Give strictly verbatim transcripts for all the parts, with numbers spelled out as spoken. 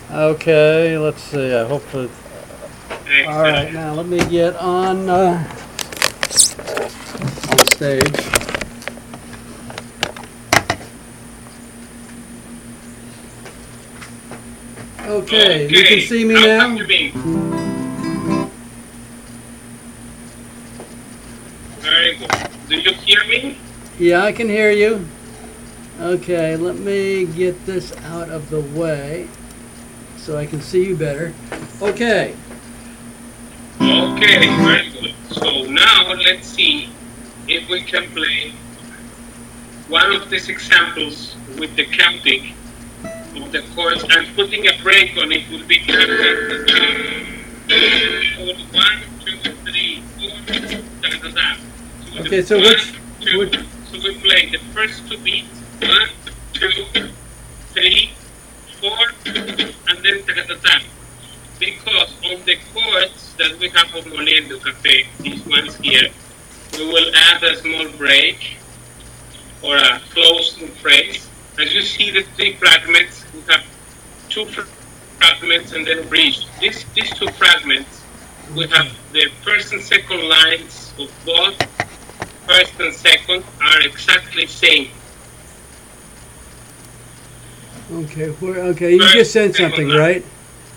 Okay, let's see. I hope it. All right, Excellent. now let me get on uh, on stage. Okay, you can Okay, see me how now? have you been? Very good. Do you hear me? Yeah, I can hear you. Okay, let me get this out of the way so I can see you better. Okay. Okay, very good. So now let's see if we can play one of these examples with the counting of the chords and putting a break on it will be one, two, three, four, da, da, da. So Okay, the so one, which, two, which so we play the first two beats, one, two, three, four, and then ta ta ta. Because on the chords that we have of Moliendo Cafe, these ones here, we will add a small break or a closing phrase. As you see the three fragments, we have two fragments and then a bridge. These, these two fragments, we have the first and second lines of both first and second are exactly same. okay, where, okay, you First, just sent second something, line. right?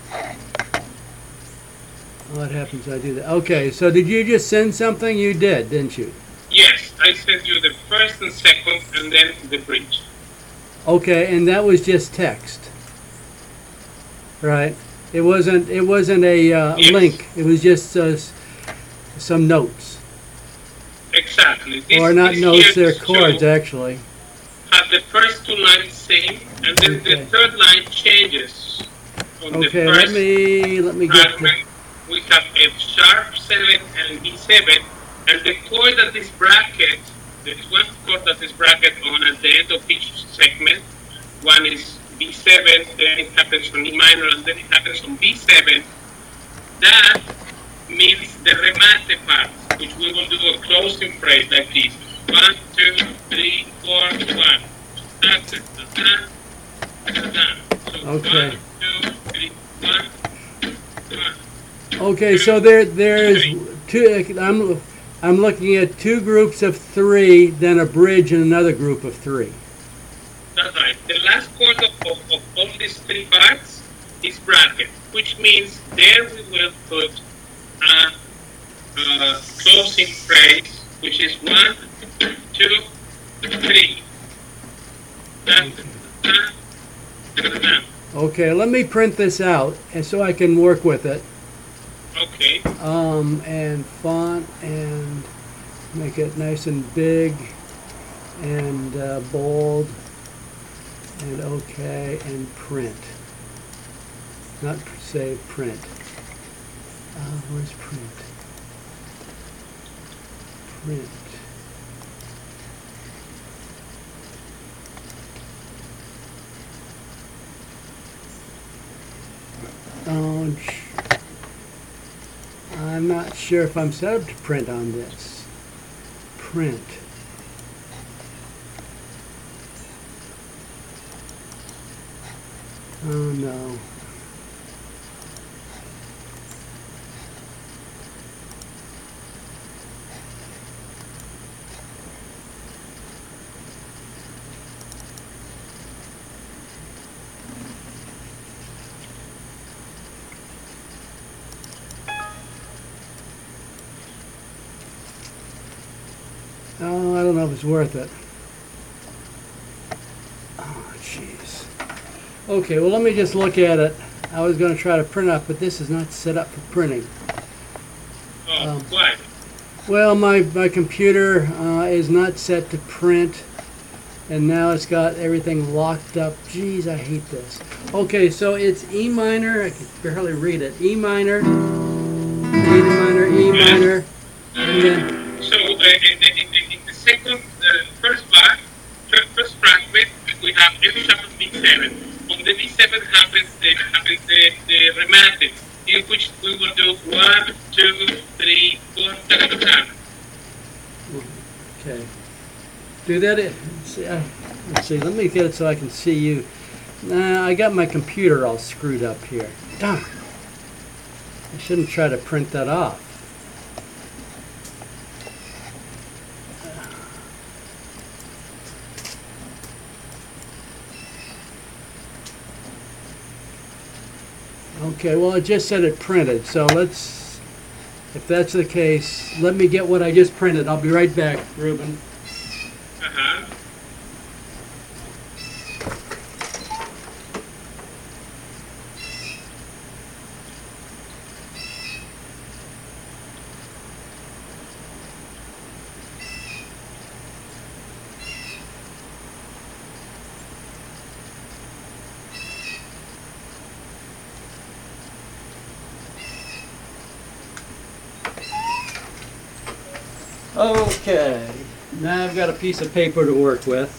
What happens when I do that? Okay, so did you just send something? You did, didn't you? Yes, I sent you the first and second and then the bridge. Okay, and that was just text, right? It wasn't. It wasn't a uh, Yes. link. It was just uh, s- some notes, Exactly. This, or not this notes. here They're chords, show actually. have the first two lines same, and then Okay. the third line changes. On Okay, the let first me let me get. The, fragment, we have F sharp seven and B seven, and the chord that is bracket, there is one chord that is bracket on at the end of each segment. One is B seven, then it happens on E minor, and then it happens on B seven. That means the remate part, which we will do a closing phrase like this. One, two, three, four, one. Da, da, da, da, da, da. So Okay. one, two, three, one, one. okay, so there there's two. I'm I'm looking at two groups of three, then a bridge and another group of three. That's right. The last chord of, of, of all these three parts is bracket, which means there we will put a, a closing phrase, which is one, two, three. Da, da, da, da, da. Okay, let me print this out, and so I can work with it. Okay. Um, and font and make it nice and big and uh, bold and okay and print. Not say print. Uh, where's print? Print. Oh, I'm not sure if I'm set up to print on this. Print. Oh no. Oh, I don't know if it's worth it. Oh, jeez. Okay, well, let me just look at it. I was going to try to print up, but this is not set up for printing. Oh, Um, why? Well, my, my computer uh, is not set to print, and now it's got everything locked up. Jeez, I hate this. Okay, so it's E minor. I can barely read it. E minor, E minor, E minor, and then So uh, in, the, in, the, in the second, uh, first bar, first, first fragment, we have F sharp B seven. On the B seven happens the happens the, the remate, in which we will do one, two, three, four, ta ta ta. okay. Do that. Let's see, uh, let's see. Let me get it so I can see you. Nah, I got my computer all screwed up here. Darn. I shouldn't try to print that off. Okay, well, it just said it printed, so let's, if that's the case, let me get what I just printed. I'll be right back, Ruben. Uh-huh. Okay, now I've got a piece of paper to work with.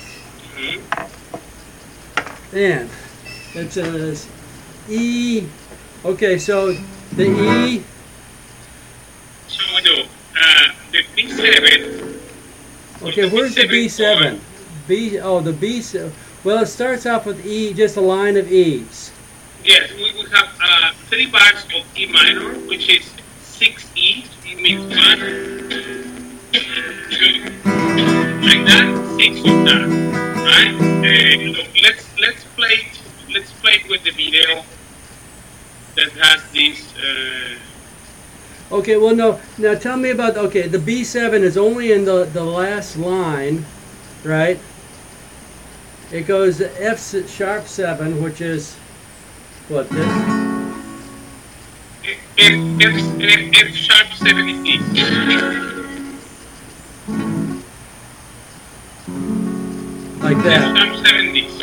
Mm-hmm. And it says E. Okay, so the E. So we do uh, the B seven. Okay, where's the B seven? B. Oh, the B seven. Well, it starts off with E, just a line of E's. Yes, we, we have uh, three bars of E minor, which is six E. It means one, two, like that, six of that, right? Uh, look, let's let's play it, let's play it with the video that has this. Uh, Okay, well, no. Now tell me about. Okay, the B seven is only in the the last line, right? It goes to F sharp seven, which is what this. F, F, F, F sharp seventy-six. Like that. F sharp seventy-six.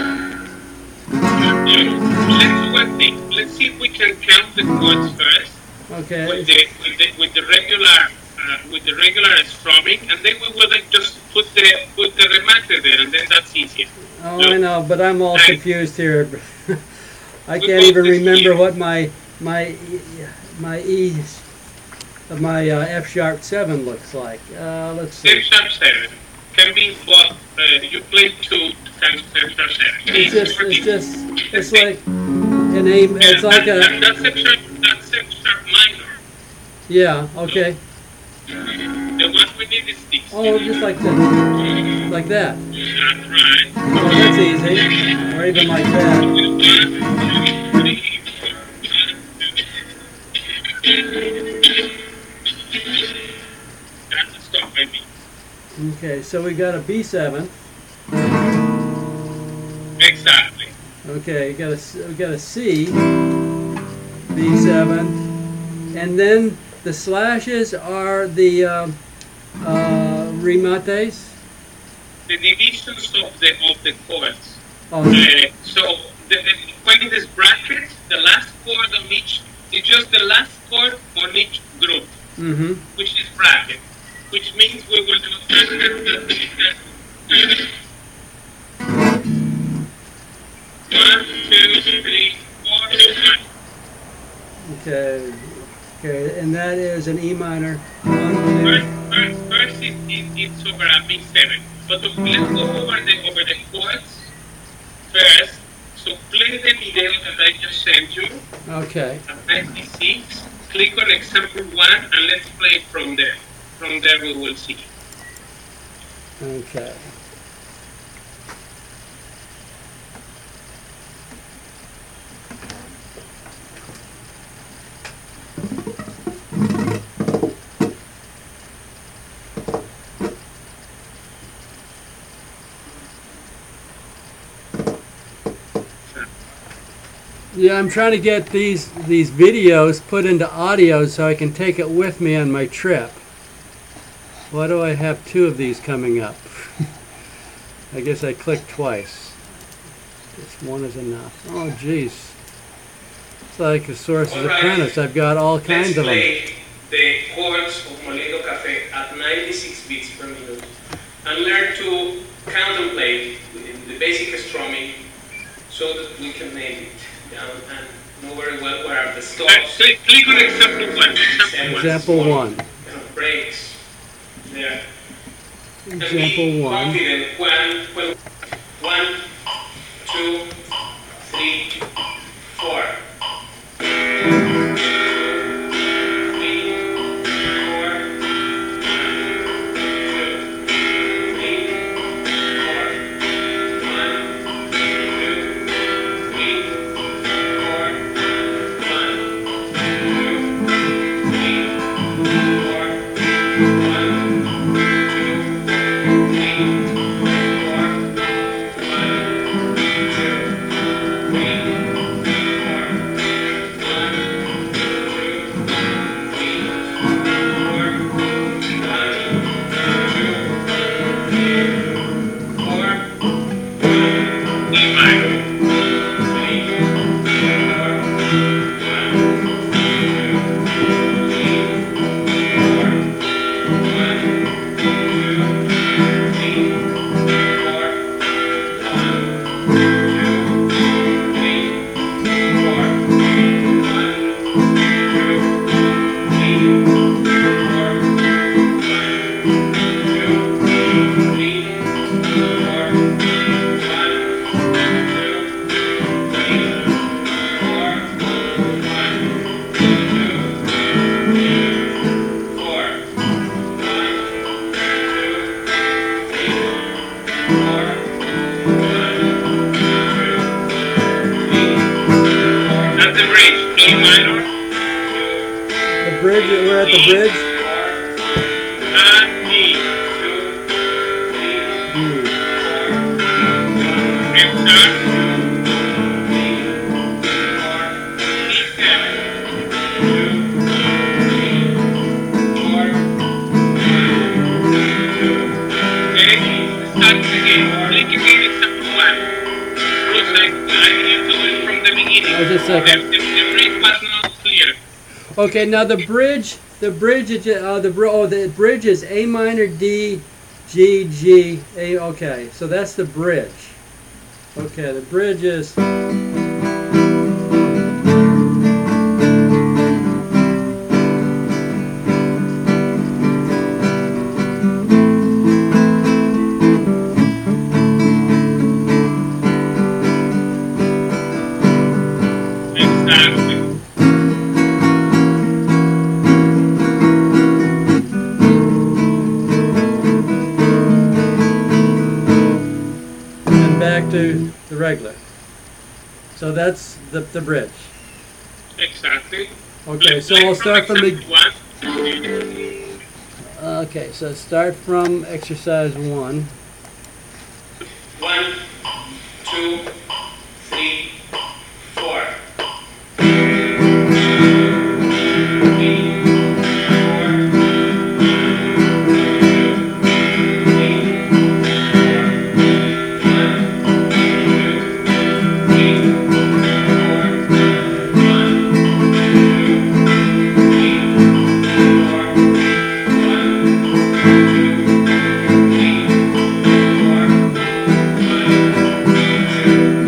Let's do one thing. Let's see if we can count the chords first. Okay. With the with the with the regular uh, with the regular strumming, and then we will like just put the put the remaster there, and then that's easier. Oh, Look. I know, but I'm all Right. confused here. I We can't both even this remember here. what my my E- my E's of my uh, F sharp seven looks like. Uh, let's F see. sharp seven can be both. Uh, you play two times F sharp seven. It's just Or it's the- just it's like an A. It's Yeah, like that- a that- that's F sharp. That's F sharp minor. yeah. Okay. The one we need is this. Oh, just like that, like that. That's right. Oh, that's easy. Or even like that. One, two, three, four. That's the stop, baby. Okay, so we got a B seven. Exactly. Okay, we got a C- we got a C, B seven, and then the slashes are the uh, uh, remates. The divisions of the of the chords. Oh, Uh, so the, the, when it is bracket, the last chord on each is just the last chord on each group, mm-hmm. which is bracket, which means we will do one, two, three, four, five. Okay, okay, and that is an E minor. One, First, two. first, first it, it, it's over a B seven. But let's go over the over the chords first. So play the video that I just sent you Okay, at ninety-six. Click on example one and let's play from there. From there we will see. okay. Yeah, I'm trying to get these these videos put into audio so I can take it with me on my trip. Why do I have two of these coming up? I guess I clicked twice. Just one is enough. Oh, jeez. It's like a Source's All right. Apprentice. I've got all kinds of them. Let's play the chords of Molino Cafe at ninety-six beats per minute and learn to contemplate the basic strumming so that we can name it down and know very well where are the stops. Click, click on example one. Example one. Kind of breaks there. Example one. Confident when, when one, two, three, four. Bridge, we're at the bridge. And D, two, three, four. F sharp, three, four, D seven, two, three, four, two. Okay, start again. Click again, except one. Process, I need to do it from the beginning. Oh, just a second. The, the, the bridge was not clear. Okay, now the bridge, the bridge is uh, the oh the bridge is A minor D, G G A. Okay, so that's the bridge. Okay, the bridge is. Exactly. Back to the regular. So that's the, the bridge. Exactly. Okay, so we'll start from the... Okay, so start from exercise one. One, two, three, four. Two,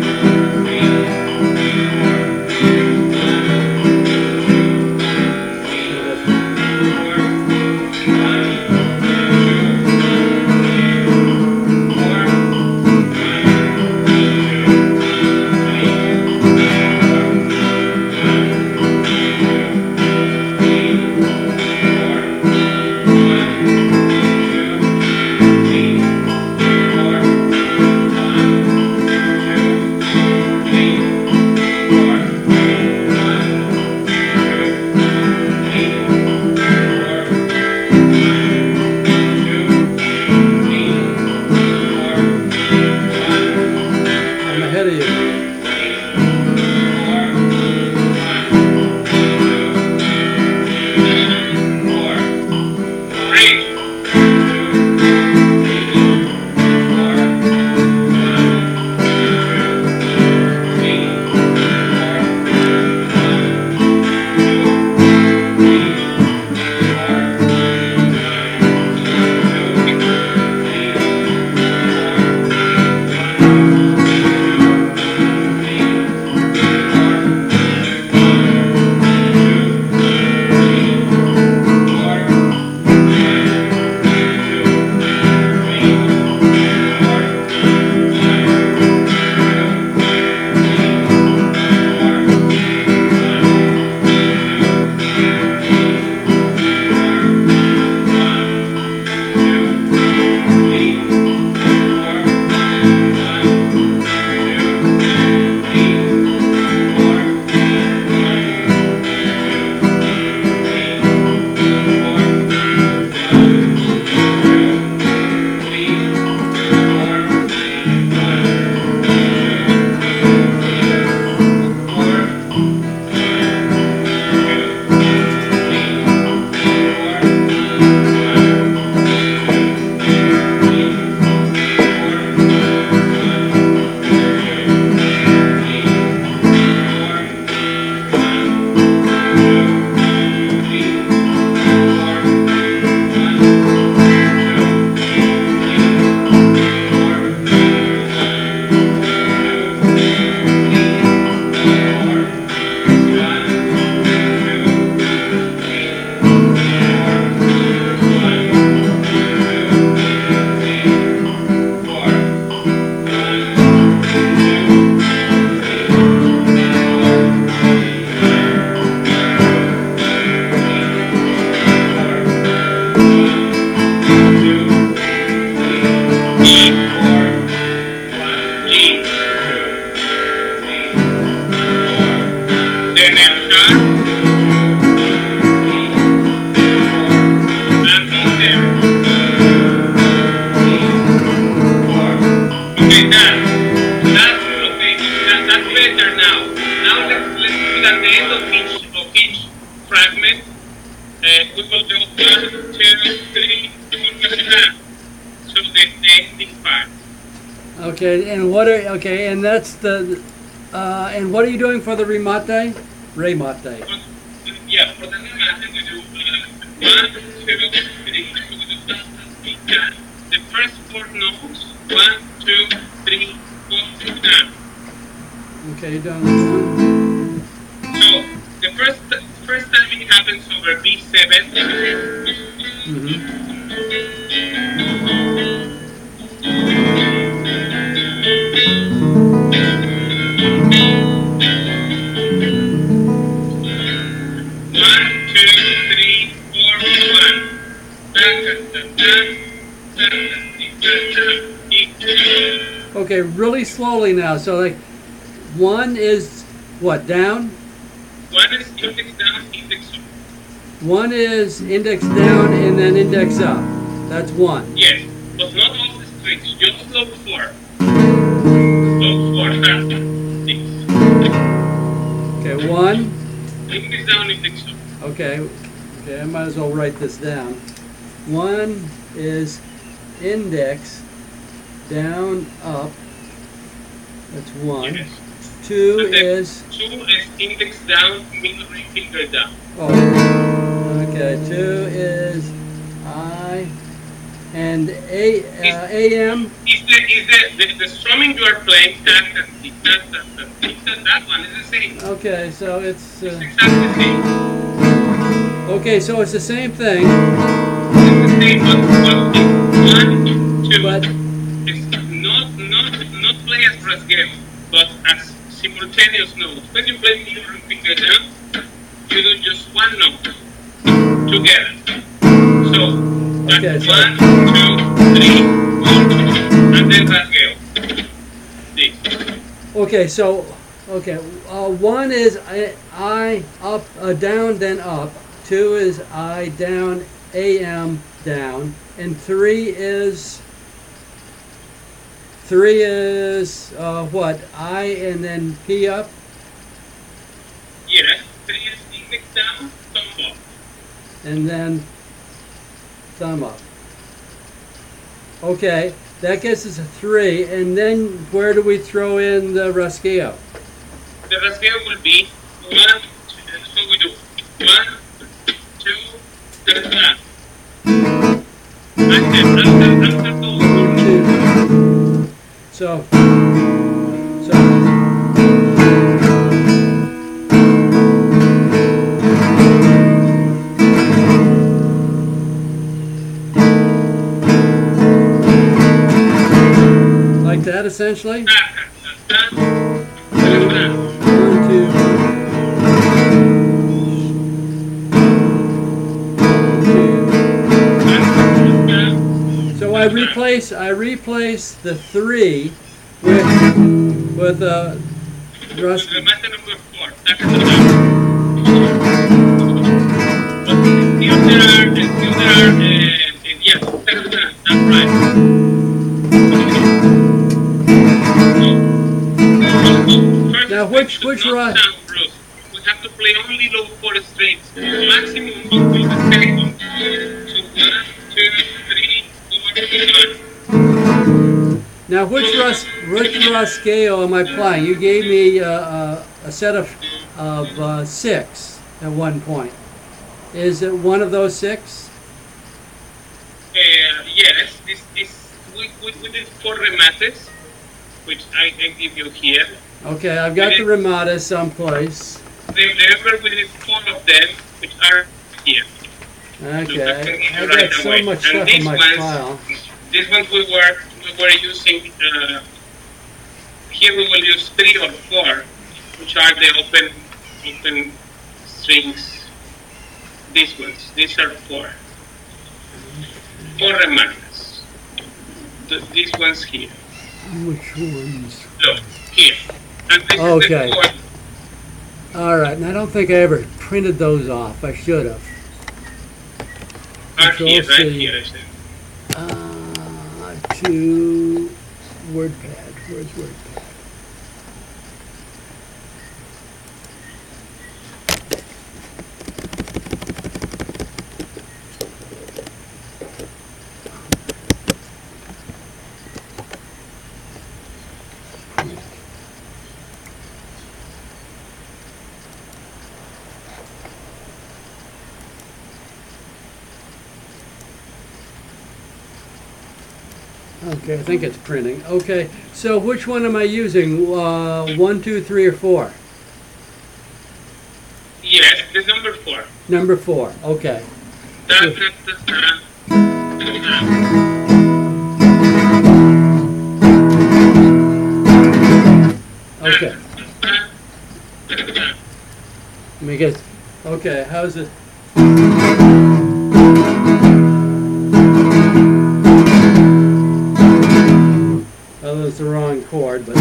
then F sharp, and E there. Okay, that, that's okay. That, that's better now. Now let's let's put at the end of each of each fragment. Uh, we will do one, two, three, four, five. So the, the ending part. Okay, and what are okay, and that's the uh, and what are you doing for the remate? Remate. But, yeah, for the remate we do uh, one, two, three. The first four notes. One, two, three, four, five. Okay, you're done with one. So the first first time it happens over B seven. Mm-hmm. One, two, three, four, one. Okay, really slowly now. So like one is what, down? One is index down, index up. One is index down and then index up. That's one. Yes, but not all the strings, just those four. Those four harmonics. Okay, one. Index down, index up. Okay, okay, I might as well write this down. One is index down, up. That's one. Yes. Two And then is, two is index down, middle ring finger down. oh, okay, two is I, and A, uh, A M. Is the is the, the the strumming you are playing that that that that, that, that, that one is the same. Okay, so it's, It's uh, exactly the same. okay, so it's the same thing, It's the same, but but one, two but, is not not not play as rasgueo, but as simultaneous notes. When you play middle ring finger down, you do just one note together. So that's Okay, so- one, two, three, four, and then rasgueo. This. okay, so, okay, uh, one is I, I up, uh, down, then up. Two is I down, A M down, and three is, three is, uh, what, I and then P up? Yes, three is index down, thumb up. And then thumb up. Okay, that gets us a three, and then where do we throw in the rasgueo? The rasgueo will be one, two, so we do one, two, three, four. After, after, after those four notes. Two. So, so, like that essentially? Ta, ta, ta, ta, ta. One, two. So I replace I replace the three with with a rust. Remate number four. Ta, ta, ta, ta. But still there are, still there are, uh, yes, ta, ta, ta, that's right. First Now, which- should which not ru- sound Bruce. We have to play only low four strings. Maximum will be the second. So one, two, three, four, five. Now which rus which rasgueo am I playing? You gave me uh, uh, a set of of uh, six at one point. Is it one of those six? Uh, yes, this is we, we, we did four remates, which I, I give you here. Okay, I've got the remata someplace. Remember, we did four of them, which are here. Okay, I I've got so much stuff in my file. These ones we were we were using. Uh, here we will use three or four, which are the open open strings. These ones. These are four. Four remates. The, these ones here. Which ones? Look here. And this Okay. is the fourth. All right, and I don't think I ever printed those off. I should have. Are Control here, right C. here, I said. Uh, to WordPad. Where's WordPad? Okay, I think it's printing. Okay, so which one am I using? Uh, one, two, three, or four? Yes, the number four. Number four. Okay. Da, da, da, da, da. Okay. Let me get. Okay, how's it? Oh, that's the wrong chord, but.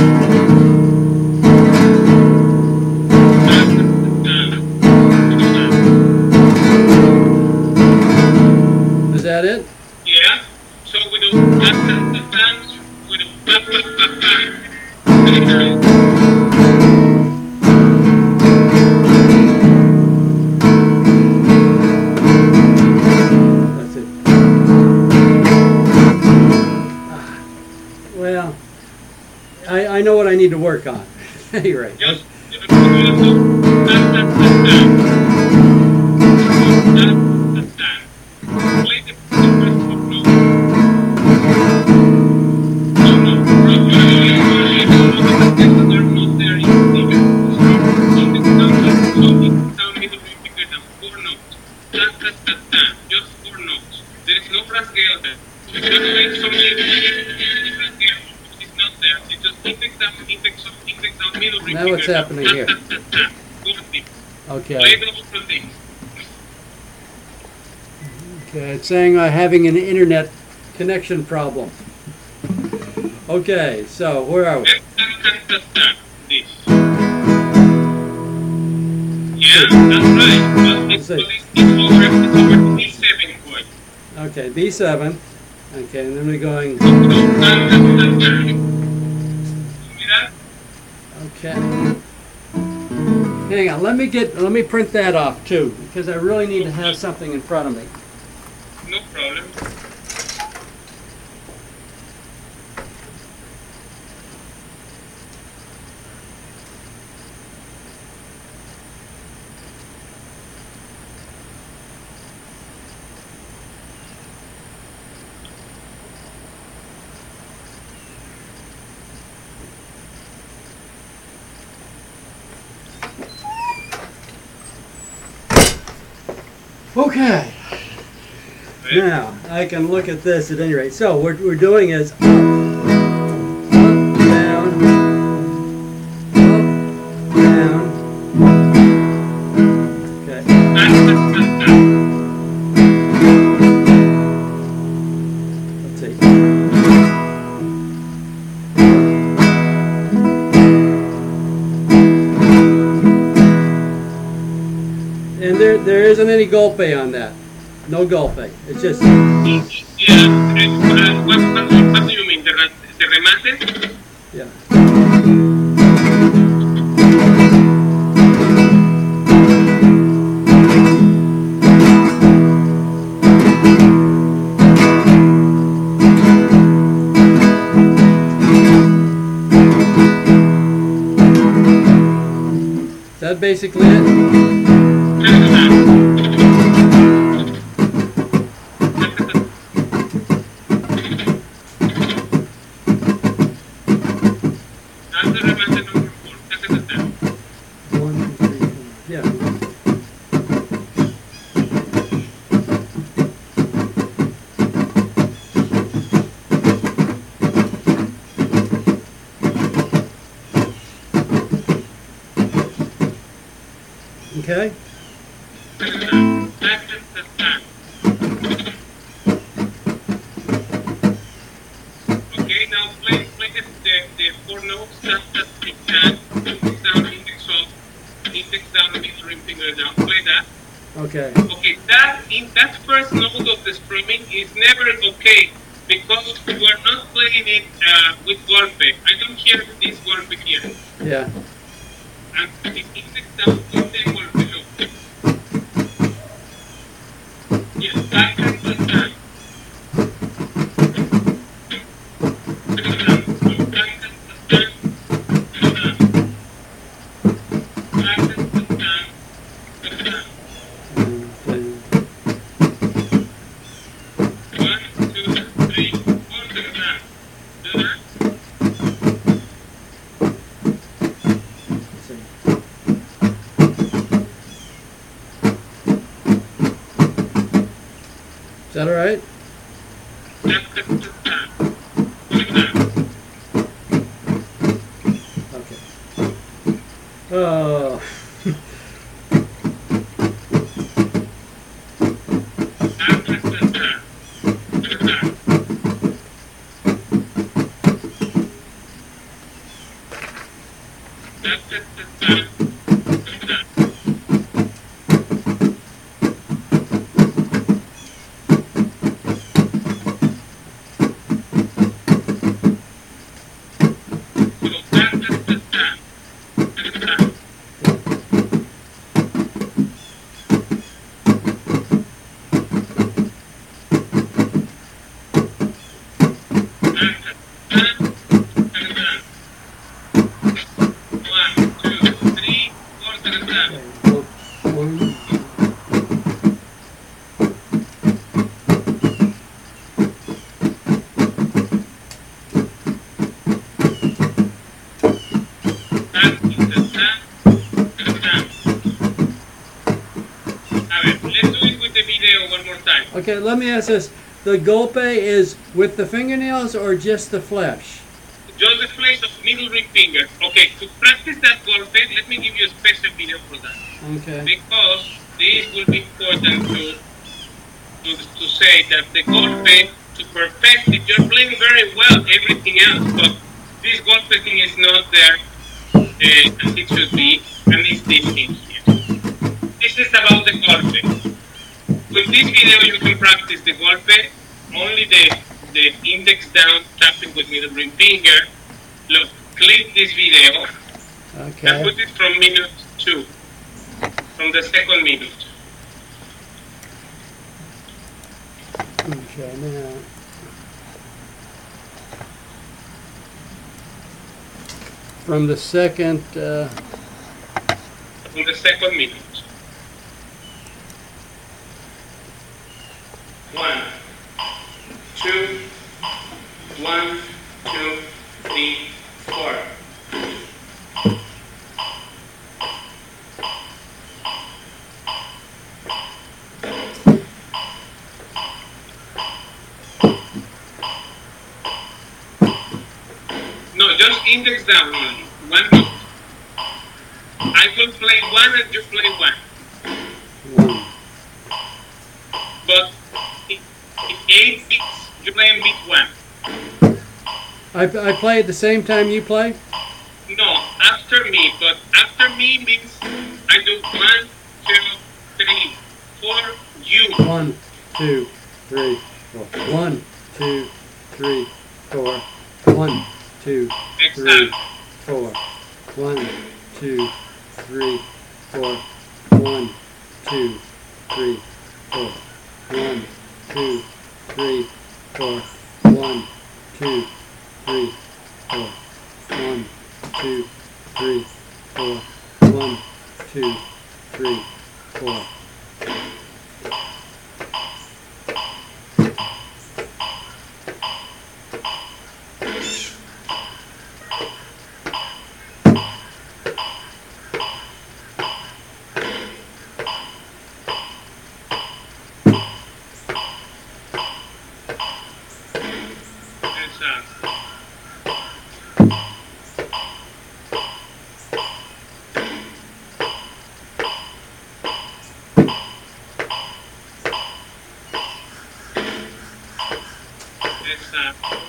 Is that it? Yeah. So we do that, that, that, that, we do that, that, that, that. That's it. Ah, well, I, I know what I need to work on. You're right. Just you do that, that, that, that. That, that, that. Play the first four notes. No, no, no, they're not there in even. So it's down, so it's down middle because of four notes. That, that, that, that. Just four notes. There is no frascale there. If you make some frascale, it's not there. It's just index down, index up, index down, middle ring. Now what's happening that, here? That, that, that. Four things. Okay. Play those four things. Okay, it's saying I'm having an internet connection problem. Okay, so where are we? That, that, that, that, that. This. Yeah, that's right. But it's, Let's but see. it's, it's over, it's over B seven chord. Okay, B seven. Okay, and then we're going. So, that, that, that, that. See that? Okay. Hang on, let me get, let me print that off too, because I really need to have something in front of me. No problem. Okay. Right? Now, I can look at this at any rate. So, what we're doing is up, up, down, up, down. Okay. That, that, that, that. Let's see. And there, there isn't any golpe on that. No golpe. It's just, Yeah, uh, what, what, what do you mean? The, re- the remate? yeah. Is that basically it? That's the remate number four. That's the that. One, two, three, four. Yeah. Okay. That's the that. Okay, now play, play the, the, the four notes. That, that, that, that. Index down, index up, index down and middle ring finger down. Play that. Okay. Okay, that in that first note of the strumming is never okay because we're not playing it uh, with golpe. I don't hear this golpe here. Yeah. And the index down with the golpe. Look. Yes, back and the time. Is that all right? Okay. Oh. Okay, let me ask this. The golpe is with the fingernails or just the flesh? Just the flesh of middle ring finger. Okay, to practice that golpe, let me give you a special video for that. Okay. Because this will be important to to, to say that the golpe, to perfect it, you're playing very well everything else, but this golpe thing is not there uh, as it should be, and it's this thing here. This is about the golpe. With this video, you can practice the golpe, only the, the index down, tapping with middle ring finger. Look, click this video, Okay. and put it from minute two, from the second minute. Okay, now. From the second, uh, From the second minute. One, two, one, two, three, four. No, just index down only. One note. I will play one and you play one. one. But in, in eight beats, you play in beat one. I, I play at the same time you play? No, after me, but after me means I do one, two, three, four, you. One, two, three, four. One, two, three, four. One, two, three, Exactly. four. One, two, three, four. One, two, three, four. One, two, three, four. One, two, three, four. One, two, three, four. One, two, three, four. Exactly. Exactly.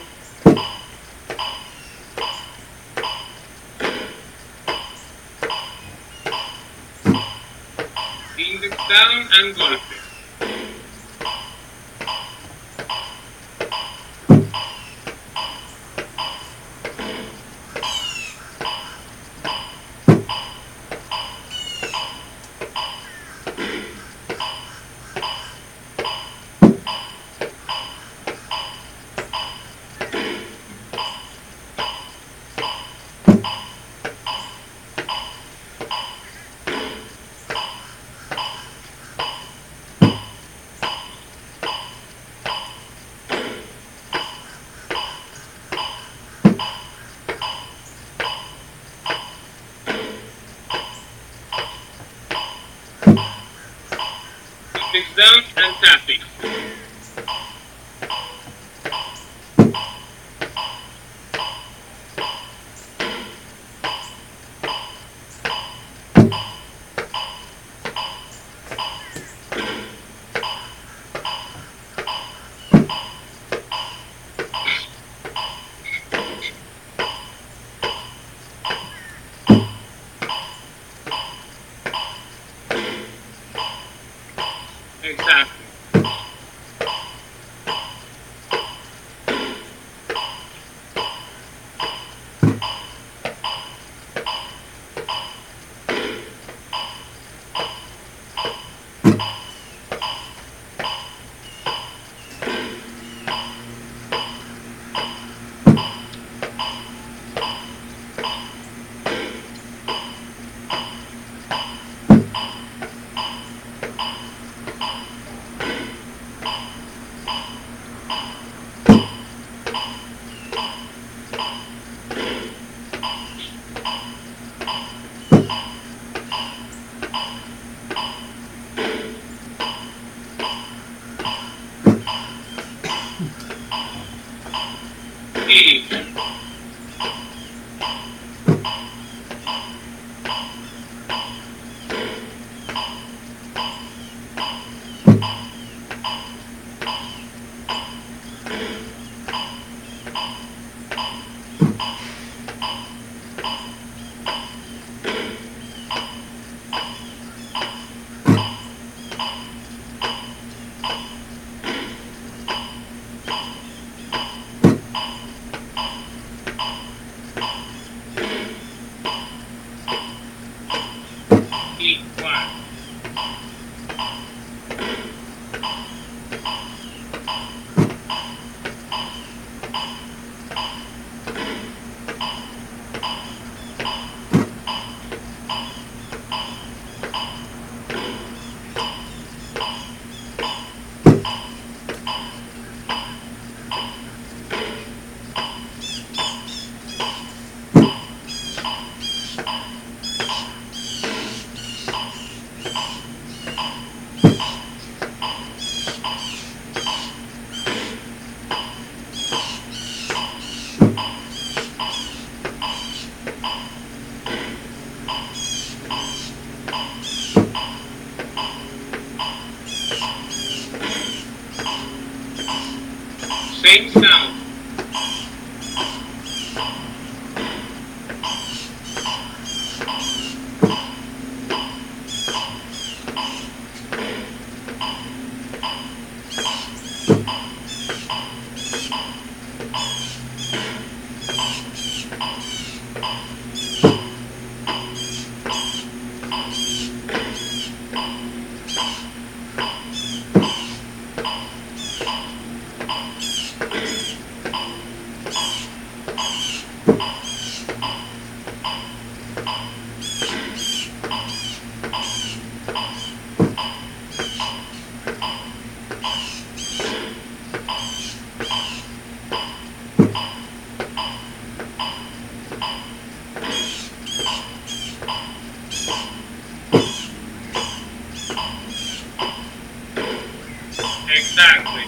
Index down and golpe. Index down and tapping. Exactly. E. E. One. Same sound. Exactly.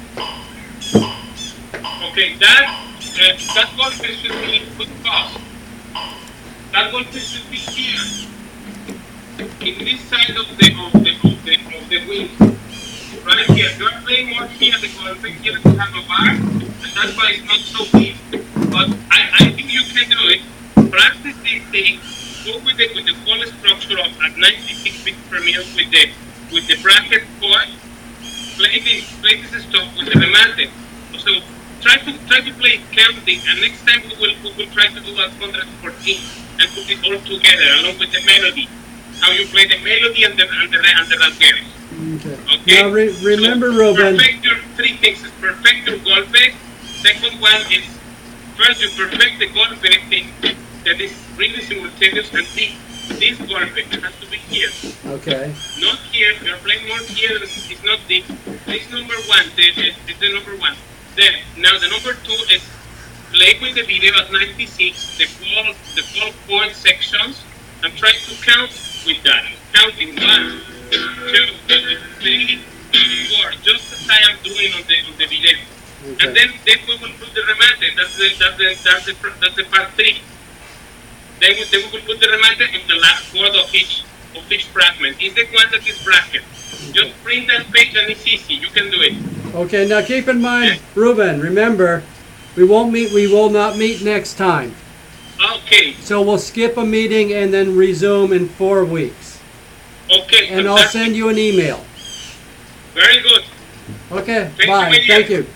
Okay, that uh, that golpe should be input cost. That golpe should be here, in this side of the of the of the of the wing, right here. You are playing more here the golpe here to have a bar, and that's why it's not so big. But I, I think you can do it. Practice this thing go with the with the whole structure of at ninety-six bits per minute with the with the bracket cord. Play this play this stuff with the remate. So try to try to play counting, and next time we will we will try to do one hundred fourteen and put it all together along with the melody. How you play the melody and the and the and the rasgueros. Okay. Okay. Now re- remember, so, Ruben. Perfect your three things. Perfect your golpe. Second one is first you perfect the golpe thing that is really simultaneous, and this this golpe has to be here. Okay. Not here. You're playing more here. It's not the. This number one. The, the, the, the number one. Then now the number two is play with the video at ninety-six. The whole the whole chord sections, and try to count with that. Counting one, two, three, four. Just as I am doing on the on the video. Okay. And then then we will put the remate. That's the that's the that's the that's the part three. Then we, then we will put the remate in the last chord of each of each fragment. Is the one that is bracket. Just print that page and it's easy. You can do it. Okay. Now keep in mind, Ruben. Remember, we won't meet. We will not meet next time. Okay. So we'll skip a meeting and then resume in four weeks. Okay. And I'll fantastic. send you an email. Very good. Okay. Thank Bye. you, Thank William.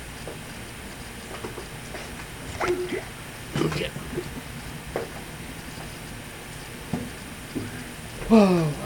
you. Okay. Oh.